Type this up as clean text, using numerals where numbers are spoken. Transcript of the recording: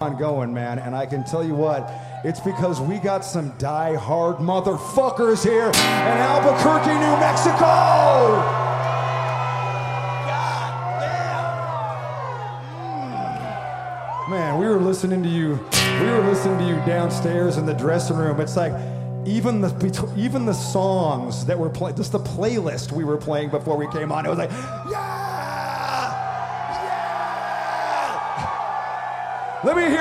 on going, man, and I can tell you what, it's because we got some die-hard motherfuckers here in Albuquerque, New Mexico! God damn! Man, we were listening to you downstairs in the dressing room. It's like, even the songs that were playing, just the playlist we were playing before we came on, it was like, yeah! Yeah! Let me hear